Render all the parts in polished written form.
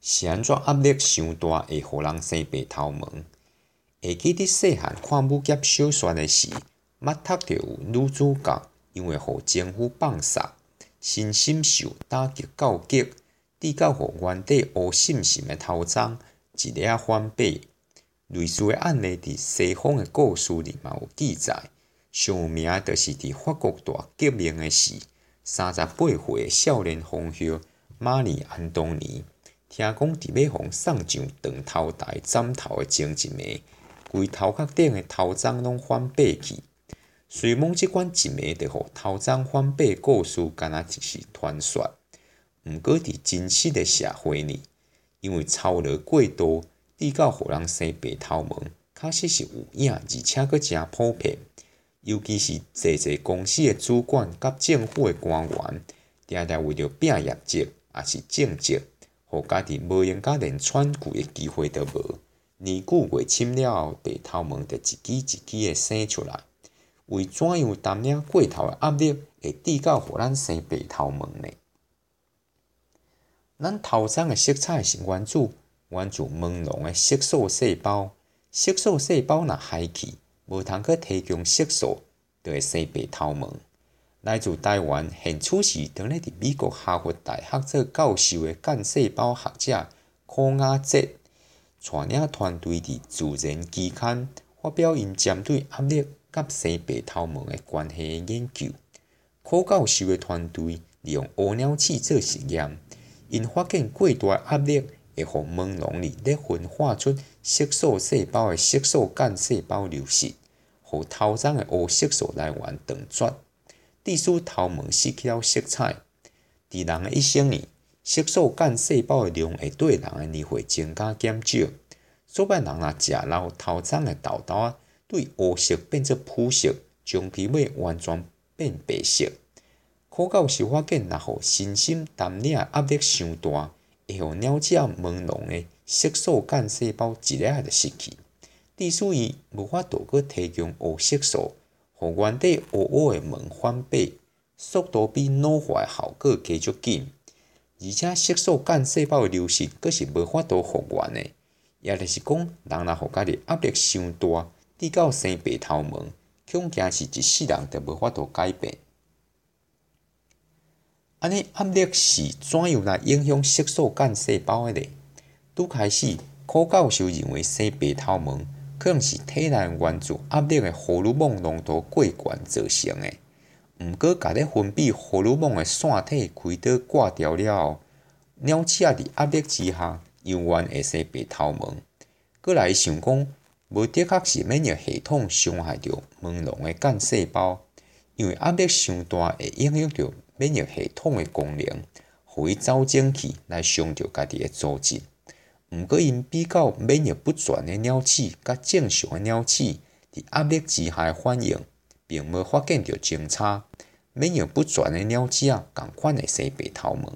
是安怎压力伤大会互人生白头毛？会记伫细汉看武侠小说的时，捌读到有女主角因为互情妇放杀，身心受打击到极，直到互原底乌心心的头鬃一日翻白。类似的案例伫西方的故事里嘛有记载，上有名就是伫法国大革命的时，38岁的少年红血玛丽安东尼，听讲伫要互送上断头台斩头的前一暝，规头壳顶的头鬃拢翻白去。虽讲即款一暝就互头鬃翻白故事，敢若只是传说，毋过伫真实的社会里，因为操劳过度，直到互人生白头毛，确实是有影，而且佫诚普遍。尤其是侪公司的主管甲政府的官员，常常为着拼业绩，也是政绩，互家己无闲甲连喘气的机会都无。年久月深了后，白头毛就一支一支的生出来。为怎样担领过头的压力，会直到互咱生白头毛呢？咱头鬃的色彩是源自毛囊的色素细胞，色素细胞若害去，无通去提供色素，就会生白头毛。来自台湾，现此时当咧伫美国哈佛大学做教授的干细胞学者柯雅哲，带领团队伫《自然》期刊发表因针对压力甲生白头毛的关系的研究。柯教授的团队利用乌鸟鼠做实验，因发现过大的压力会互毛囊里咧分化出色素细胞的色素干细胞流失，互头鬃的黑色素来源断绝，致使头毛失去了色彩。伫人的一生里，色素干细胞的量会对人的年岁增加减少。做摆人若食老，头鬃的豆豆仔对黑色变作肤色，将皮尾完全变白色。柯教授发现，若互身心担领压力伤大，会互鸟只毛囊的色素干细胞一日就失去，致使伊无法度去提供黑色素，互原底黑黑的毛翻白，速度比老化的效果加足紧。而且色素干细胞的流失，佫是无法度复原的。也就是讲，人若互家己压力伤大，直到生白头毛，恐惊是一世人都无法度改变。安尼压力是怎样来影响色素干细胞的呢？拄开始，柯教授认为生白头毛可能是体内源自压力的荷尔蒙浓度过悬造成的。毋过，甲咧分泌荷尔蒙的腺体开刀挂掉了后，鸟鼠伫压力之下，永远会生白头毛。过来想讲，无的确是免疫系统伤害着毛囊的干细胞，因为压力伤大会影响着免疫系统的功能，互伊走前去来伤着家己的组织。毋过，因比较免疫不全的鸟鼠甲正常的鸟鼠伫压力之下的反应，并无发现着前差。免疫不全的鸟鼠同款会生白头毛。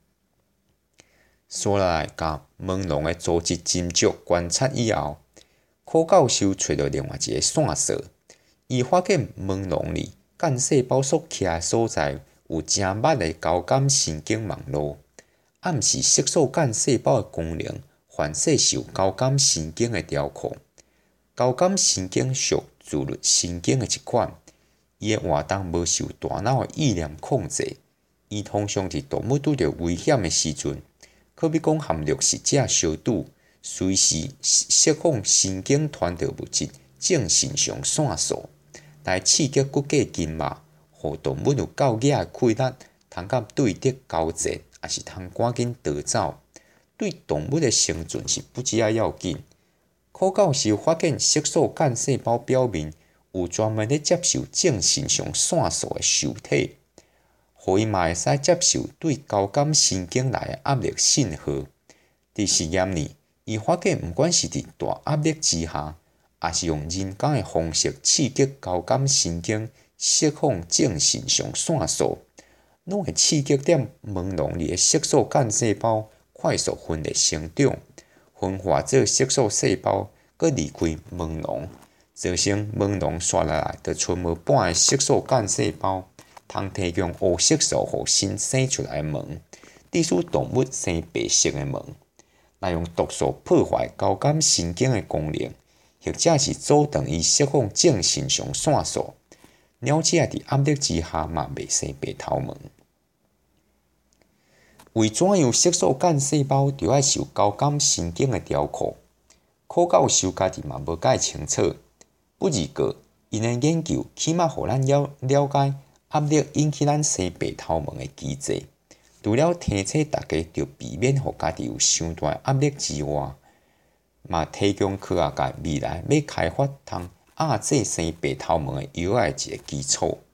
说来，甲毛囊的组织斟酌观察以后，柯教授找到另外一个线索。伊发现毛囊里干细胞所徛的所在有真密的交感神经网络，暗示色素干细胞的功能反射受交感神经的调控。交感神经属自律神经的一款，伊的活动无受大脑的意念控制。伊通常伫动物拄着危险的时阵，可比讲含掠食者相拄，随时释放神经传导物质正肾上腺素，来刺激骨骼筋膜，互动物有够野的气力，通甲对敌交战，也是通赶紧逃走。对动物的生存是不只啊要紧。柯教授发现色素干细胞表面有专门咧接受正肾上腺素的受体，互伊嘛会使接受对交感神经内的压力信号。伫实验里，伊发现毋管是伫大压力之下，也是用人工的方式刺激交感神经释放正肾上腺素，拢会刺激点毛囊里的色素干细胞快速分裂生长，分化做色素细胞，佮离开毛囊，造成毛囊刷落来就剩无半个色素干细胞，通提供黑色素互新生出来的毛，致使动物生白色的毛。 来用毒素破坏交感神经的功能，或者是阻断伊释放正肾上腺素。鸟只伫压力之下嘛袂生白头毛。为怎样色素干细胞就要受交感神经的雕刻？柯教授家己嘛无解清楚。不过，因的研究起码互咱了解压力引起咱生白头毛的机制。除了提醒大家要避免互家己有伤大压力之外，嘛提供科学界未来要开发通压制生白头毛的药的一个基础。